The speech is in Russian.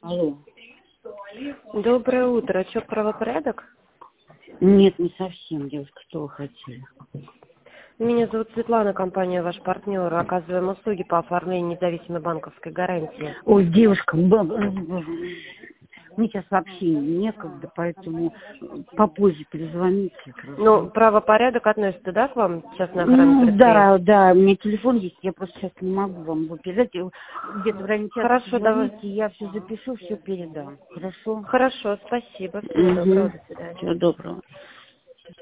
Алло. Доброе утро. Что, правопорядок? Нет, не совсем, девушка, что вы хотели? Меня зовут Светлана, компания «Ваш партнер». Оказываем услуги по оформлению независимой банковской гарантии. Ой, девушка, мне сейчас вообще некогда, поэтому попозже перезвоните. Ну, правопорядок относится, да, к вам, частная охрана Да, да, у меня телефон есть, я просто сейчас не могу вам его передать. Где-то в районе часа Хорошо, давай. позвоните, я все запишу, все передам. Хорошо? Хорошо, спасибо. Всего доброго, до свидания. Всего доброго.